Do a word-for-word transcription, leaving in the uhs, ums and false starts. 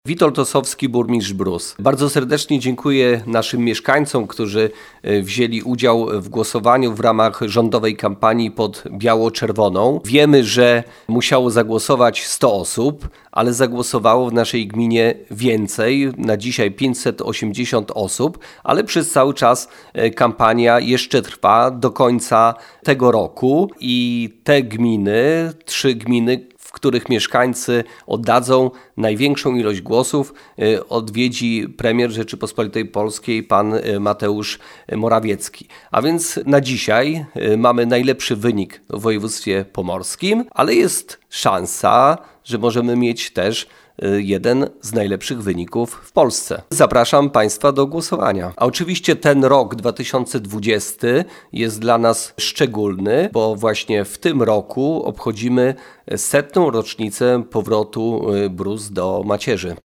Witold Ossowski, burmistrz Brus. Bardzo serdecznie dziękuję naszym mieszkańcom, którzy wzięli udział w głosowaniu w ramach rządowej kampanii pod biało-czerwoną. Wiemy, że musiało zagłosować sto osób, ale zagłosowało w naszej gminie więcej, na dzisiaj pięćset osiemdziesiąt osób, ale przez cały czas kampania jeszcze trwa do końca tego roku i te gminy, trzy gminy, w których mieszkańcy oddadzą największą ilość głosów, odwiedzi premier Rzeczypospolitej Polskiej pan Mateusz Morawiecki. A więc na dzisiaj mamy najlepszy wynik w województwie pomorskim, ale jest szansa, że możemy mieć też jeden z najlepszych wyników w Polsce. Zapraszam Państwa do głosowania. A oczywiście ten rok dwa tysiące dwudziesty jest dla nas szczególny, bo właśnie w tym roku obchodzimy setną rocznicę powrotu Brus do macierzy.